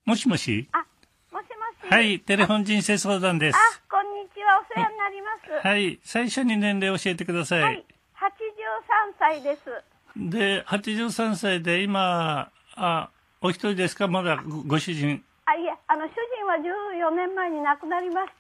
もしもし。 もしもし。 はい、テレフォン人生相談です。 こんにちは。お世話になります。 はい、最初に年齢教えてください。 はい、83歳です。 で、83歳で今、お一人ですか？まだご主人。 いえ、主人は14年前に亡くなりました。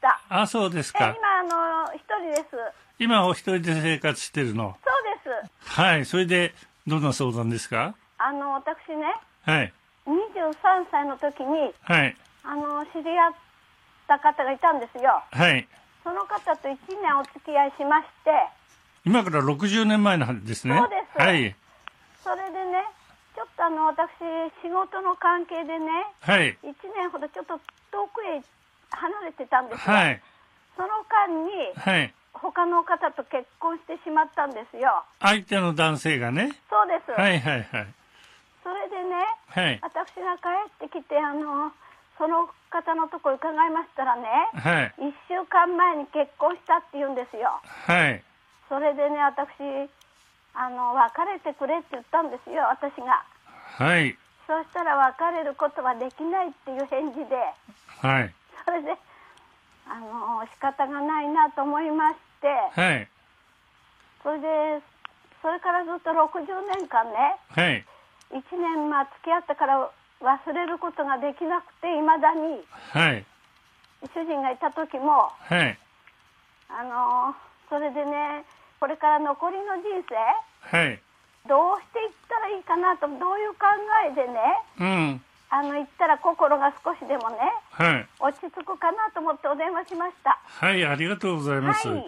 そうですか。 今、一人です。 今お一人で生活してるの？ そうです。 はい、それで、どんな相談ですか？ 私ね、 はい。 23歳の時に、 はい。 知り合った方がいたんですよ。 はい。 その方と1年お付き合いしまして。 今から60年前なんですね。 そうです。 はい。 それでね、ちょっと私、仕事の関係でね、 はい。 1年ほどちょっと遠くへ離れてたんですよ。 はい。 その間に、 はい。 他の方と結婚してしまったんですよ。 相手の男性がね。 そうです。 はいはいはい。 それでね、 はい。 私が帰ってきて、その方のところ伺いましたらね、 はい。 1週間前に結婚したって言うんですよ。 はい。 それでね、私、別れてくれって言ったんですよ、私が。 はい。 そしたら別れることはできないっていう返事で、 はい。 それで、仕方がないなと思いまして、 はい。 それからずっと60年間ね、 はい。 1年付き合ってから忘れることができなくて、いまだに、 はい。 主人がいた時も、 はい。 それでね、これから残りの人生、 はい。 どうしていったらいいかなと、どういう考えでね、 うん。 言ったら心が少しでもね、 はい。 落ち着くかなと思ってお電話しました。 はい、ありがとうございます。 はい。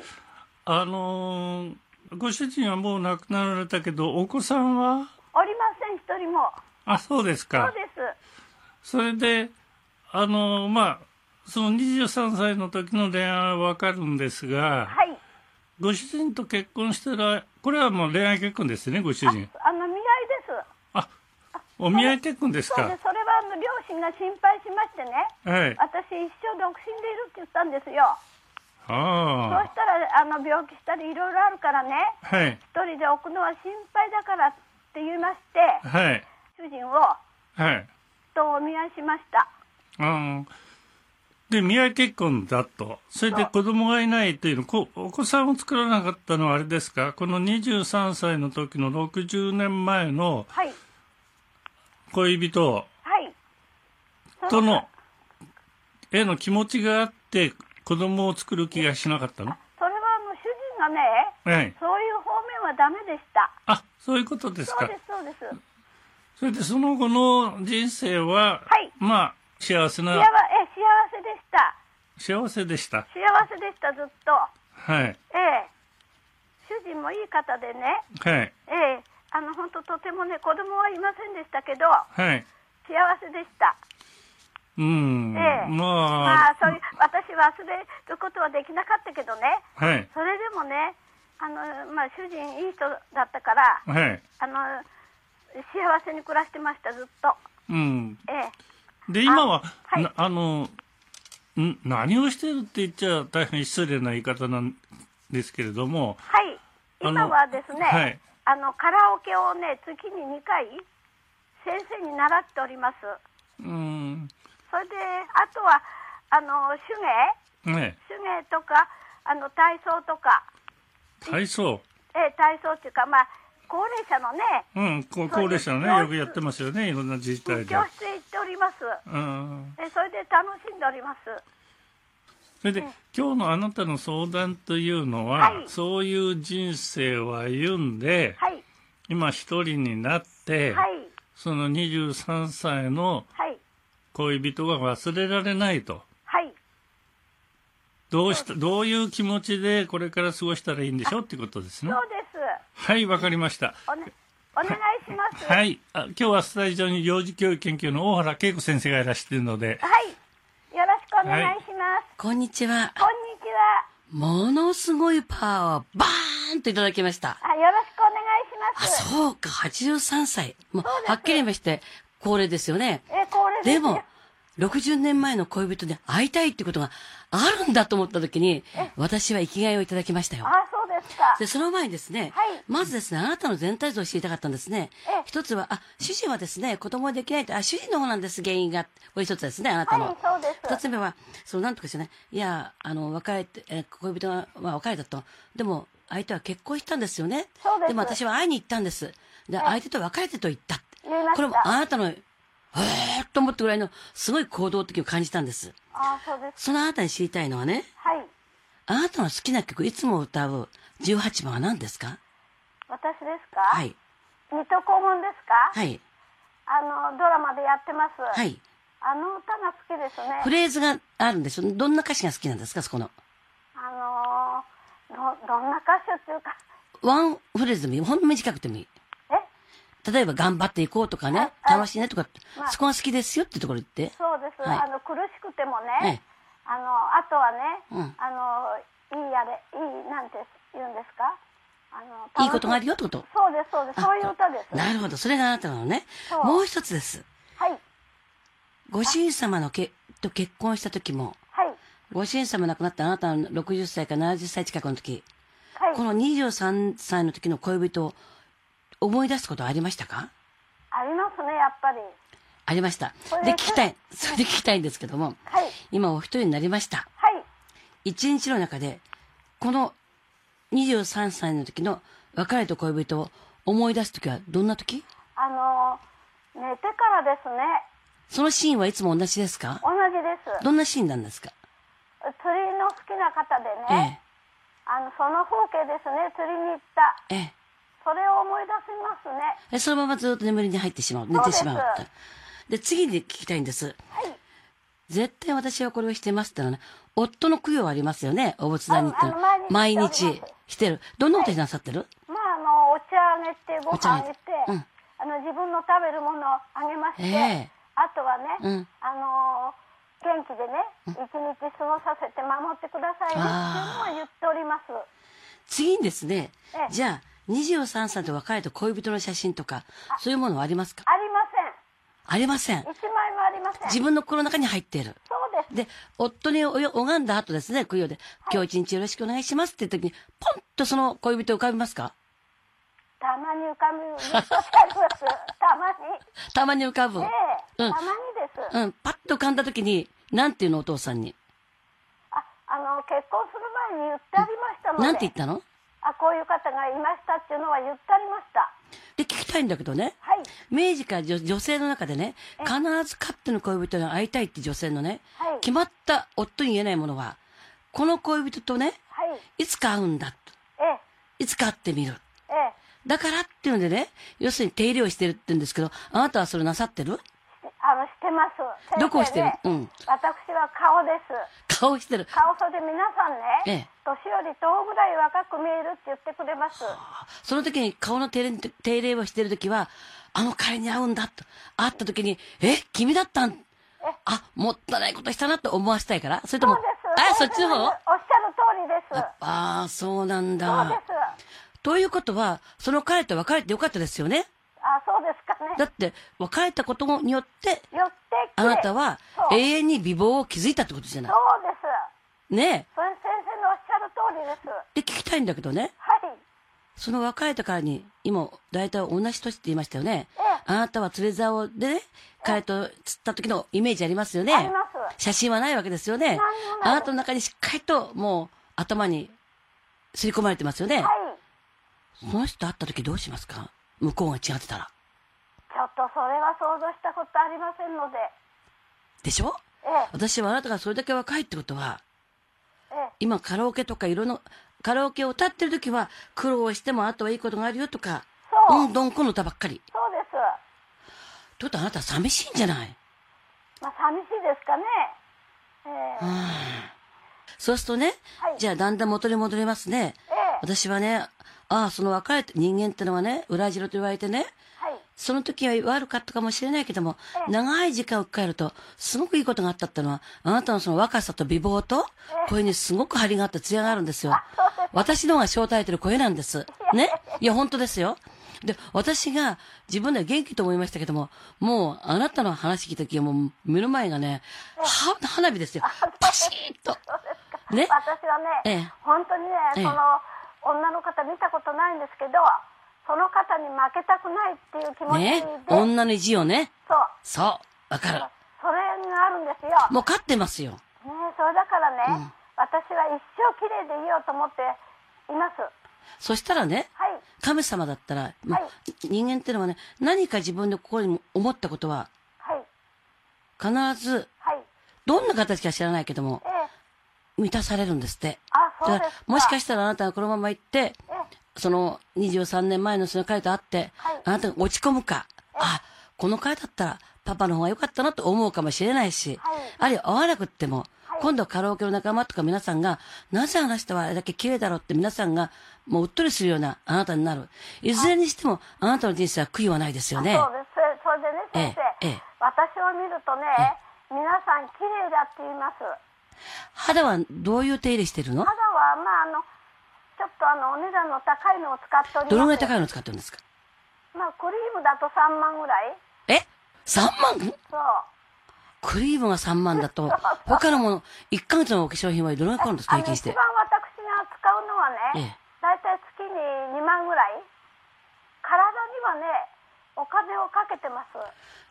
ご主人はもう亡くなられたけど、お子さんは？ おりません、一人も。 そうですか。 そうです。 それで、その23歳の時の恋愛はわかるんですが、 はい。 ご主人と結婚したら、これはもう恋愛結婚ですね、ご主人。 見合いです。 お見合い結婚ですか。 そうです。それは両親が心配しましてね、 はい。 私一生独身でいるって言ったんですよ。そうしたら病気したりいろいろあるからね、 はい。 一人で置くのは心配だからって言いまして、 はい。 主人をはい。 とお見合いしました。 で、見合い結婚だと。それで子供がいないというの、お子さんを作らなかったのはあれですか？この23歳の時の60年前の恋人、 はい。 との、への気持ちがあって子供を作る気がしなかったの？ それは主人がね、 はい。 そういう方面はダメでした。 そういうことですか。 そうです、そうです。 それでその後の人生は、 はい。 幸せな。 幸せでした。 幸せでした。 幸せでした、ずっと。 はい。 主人もいい方でね。 はい。 本当とてもね、子供はいませんでしたけど、 はい。 幸せでした。そういう、私忘れることはできなかったけどね。 はい。 それでもね、主人いい人だったから、 はい。 幸せに暮らしてました、ずっと。 で、今は、何をしてるって言っちゃ大変失礼な言い方なんですけれども。 はい。今はですね、 はい。 カラオケをね、月に2回、先生に習っております。それで、あとは、手芸とか、体操とか。 体操？ 体操っていうか、高齢者のね。 高齢者のね、よくやってますよね、いろんな自治体で。 教室へ行っております。それで楽しんでおります。 それで、今日のあなたの相談というのは、そういう人生を歩んで、今一人になって、その23歳の恋人が忘れられないと。どういう気持ちでこれから過ごしたらいいんでしょうっていうことですね。 そうです。 はい、わかりました。 お願いします。 はい。今日はスタジオに幼児教育研究の大原恵子先生がいらしているので。 はい。よろしくお願いします。 こんにちは。 こんにちは。 ものすごいパワーをバーンといただきました。 よろしくお願いします。 そうか、83歳。もう、はっきり言いまして、高齢ですよね。 高齢です。 でも、60年前の恋人で会いたいってことがあるんだと思った時に、私は生きがいをいただきましたよ。 そうでですか。 で、その前にですね、まずですね、あなたの全体像を知りたかったんですね。一つは、主人はですね、子供できないと、主人の方なんです、原因が。これ一つですね、あなたの。 そうです。 二つ目は、なんとかしてね、いや、別れて、恋人が、別れたと。でも、相手は結婚したんですよね。 そうです。 でも私は会いに行ったんです。で、相手と別れてと言った。これもあなたの、と思ったぐらいの、すごい行動的を感じたんです。 そうです。 そのあなたに知りたいのはね、あなたの好きな曲、いつも歌う18番は何ですか？ 私ですか？はい。水戸黄門ですか？ はい。 ドラマでやってます。 はい。 あの歌が好きですね。 フレーズがあるんですよ。どんな歌詞が好きなんですか、そこの。 どんな歌詞っていうか。 ワンフレーズでもいい。ほんの短くてもいい。例えば、頑張っていこうとかね、楽しいねとか、そこが好きですよってところ言って。 そうです。苦しくてもね、あとはね、なんて言うんですか？ いいことがあるよってこと。 そうです、そうです。そういう歌です。 なるほど。それがあなたなのね。もう一つです。 はい。 ご主人様と結婚した時も、ご主人様亡くなったあなたの60歳から70歳近くの時、この23歳の時の恋人を思い出すことはありましたか？ ありますね、やっぱり。 ありました。で、それで聞きたいんですけども、今お一人になりました。一日の中で、この23歳の時の別れた恋人を思い出す時はどんな時？ 寝てからですね。 そのシーンはいつも同じですか？ 同じです。 どんなシーンなんですか？ 釣りの好きな方でね、その風景ですね、釣りに行った。それを思い出しますね。 そのままずっと眠りに入ってしまう。寝てしまう。で、次に聞きたいんです。絶対私はこれをしてますってのはね、夫の供養ありますよね、お仏壇に行って。毎日してる。どんなことなさってる？ お茶あげて、ご飯あげて、自分の食べるものをあげまして、あとはね、元気でね、一日過ごさせて守ってくださいねっていうのは言っております。 次にですね、じゃあ、23歳と別れた恋人の写真とか、そういうものはありますか？ ありません。 ありません。 一枚もありません。 自分の心の中に入っている。 そうです。 で、夫に拝んだ後ですね、供養で、今日一日よろしくお願いしますって言った時に、ポンとその恋人浮かびますか？ たまに浮かぶ。 たまに浮かぶ。 たまにです。 パッと浮かんだ時に、なんていうのお父さんに。 結婚する前に言ってありましたので。 なんて言ったの？ こういう方がいましたっていうのは言ってありました。 で、聞きたいんだけどね。明治から女性の中でね、必ずかっての恋人に会いたいって女性のね、決まった夫に言えないものは、この恋人とね、いつか会うんだと。いつか会ってみる。だからっていうのでね、要するに手入れをしてるって言うんですけど、あなたはそれなさってる？ してます。 どこをしてる？ 私は顔です。 顔してる。 顔、それで皆さんね、年より10ぐらい若く見えるって言ってくれます。 その時に顔の手入れをしてる時は、彼に会うんだと。会った時に、君だったん？もったいないことしたなと思わせたいから？それとも、そっちの方？ おっしゃる通りです。 そうなんだ。 そうです。 ということは、その彼と別れてよかったですよね。 そうですかね。 だって、別れたことによって、あなたは永遠に美貌を築いたってことじゃない。 そうです。 ねえ。 それ先生のおっしゃる通りです。 で、聞きたいんだけどね。その別れたからに、今、大体同じ年って言いましたよね。あなたは釣れ竿でね、彼と釣った時のイメージありますよね。 あります。 写真はないわけですよね。あなたの中にしっかりと、もう、頭に、刷り込まれてますよね。その人と会った時どうしますか？向こうが違ってたら。 ちょっとそれは想像したことありませんので。 でしょ？私はあなたがそれだけ若いってことは、今カラオケとかいろんな、カラオケを歌ってる時は苦労してもあとはいいことがあるよとか、どんこの歌ばっかり。 そうです。 ということはあなたは寂しいんじゃない？ 寂しいですかね。 そうするとね、じゃあだんだん元に戻りますね。私はね、その別れた人間ってのはね、裏白と言われてね、その時は悪かったかもしれないけども、長い時間をかけると、すごくいいことがあったってのは、あなたのその若さと美貌と、声にすごく張りがあって艶があるんですよ。私の方が正体てる声なんです。ね。いや、本当ですよ。で、私が自分では元気と思いましたけども、もうあなたの話聞いた時はもう目の前がね、花火ですよ。パシーッと。 ね。私はね、本当にね、 女の方見たことないんですけど、その方に負けたくないっていう気持ちで、 ね、女の意地をね。そう、わかる。 それがあるんですよ。 もう勝ってますよ。ね、 それだからね、私は一生綺麗でいようと思っています。 そしたらね、神様だったら、人間ってのはね、何か自分で心に思ったことは、必ず、どんな形か知らないけども、満たされるんですって。だからもしかしたらあなたがこのまま行って、その23年前のその彼と会って、あなたが落ち込むか、この彼だったらパパの方が良かったなと思うかもしれないし、あるいは会わなくっても、今度はカラオケの仲間とか皆さんが、なぜあの人はあれだけ綺麗だろうって皆さんが、もううっとりするようなあなたになる。いずれにしても、あなたの人生は悔いはないですよね。 そうです。それでね、先生、私を見るとね、皆さん綺麗だって言います。 肌はどういう手入れしてるの？ 肌は、ちょっとお値段の高いのを使っております。 どのぐらい高いのを使ってるんですか？ クリームだと3万ぐらい。 3万？そう。クリームが3万だと、他のもの、1ヶ月のお化粧品はどのぐらいかかるんですか、平均して。 一番私が使うのはね、だいたい月に2万ぐらい。体にはね、お金をかけてます。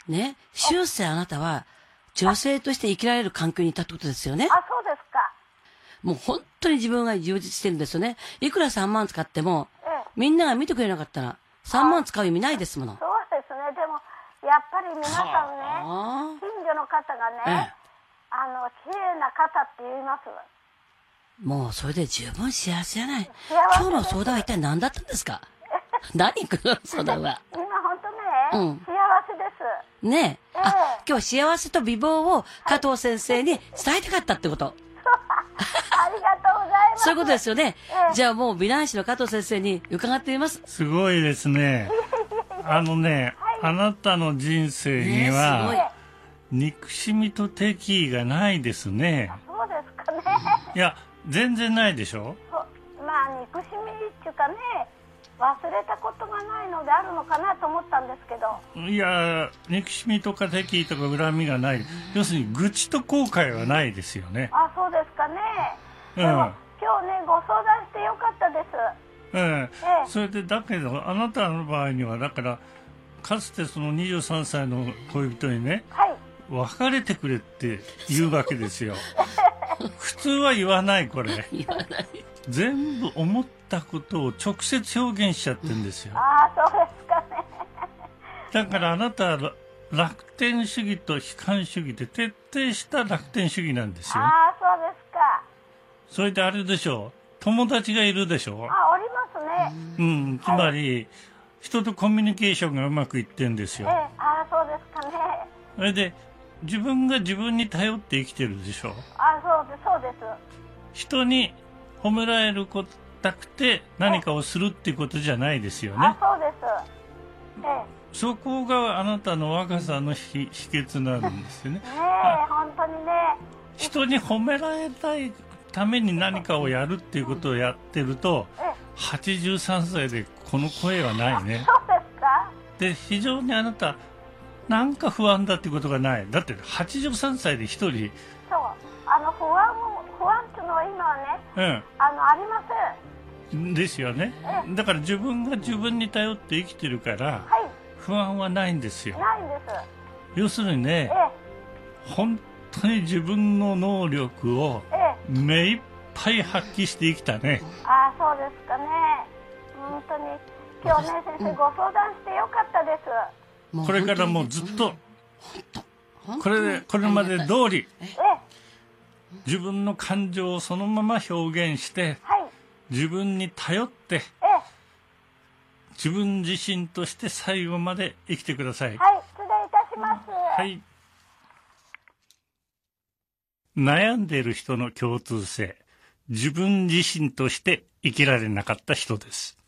ね、終生あなたは、女性として生きられる環境にいたってことですよね。 そうですか。 もう本当に自分が充実してるんですよね。いくら3万使っても、みんなが見てくれなかったら、3万使う意味ないですもの。 そうですね。でも、やっぱり皆さんね、近所の方がね、綺麗な方って言います。 もうそれで十分幸せじゃない。今日の相談は一体何だったんですか？何この相談は。 今本当ね、幸せです。 ねえ。今日幸せと美貌を加藤先生に伝えたかったってこと。 ありがとうございます。 そういうことですよね。じゃあもう美男子の加藤先生に伺ってみます。 すごいですね。あなたの人生には、憎しみと敵意がないですね。 そうですかね。 いや、全然ないでしょ？ 憎しみっていうかね、忘れたことがないのであるのかなと思ったんですけど。いや、 憎しみとか敵意とか恨みがない。要するに愚痴と後悔はないですよね。 そうですかね。でも、今日ね、ご相談してよかったです。 それで、だけど、あなたの場合には、だから、かつてその23歳の恋人にね、別れてくれって言うわけですよ。普通は言わない、これ。 言わない。 全部思ったことを直接表現しちゃってるんですよ。 そうですかね。 だからあなたは楽天主義と悲観主義で徹底した楽天主義なんですよ。 そうですか。 それであれでしょう。友達がいるでしょう。 おりますね。 つまり、人とコミュニケーションがうまくいってんですよ。 そうですかね。 それで、自分が自分に頼って生きてるでしょう。 そうです。 人に褒められることなくて何かをするっていうことじゃないですよね。 そうです。 そこがあなたの若さの秘訣なんですよね。 本当にね。 人に褒められたいために何かをやるっていうことをやってると、83歳でこの声はないね。 そうですか。 で、非常にあなた、なんか不安だっていうことがない。だって83歳で一人。 そう。不安っていうのは今はね、ありません。 ですよね。だから自分が自分に頼って生きてるから、不安はないんですよ。 ないんです。 要するにね、本当に自分の能力を目いっぱい発揮して生きたね。 そうですかね。本当に今日ね、先生ご相談してよかったです。 これからもずっとこれまで通り自分の感情をそのまま表現して、自分に頼って、自分自身として最後まで生きてください。 失礼いたします。 悩んでいる人の共通性、自分自身として生きられなかった人です。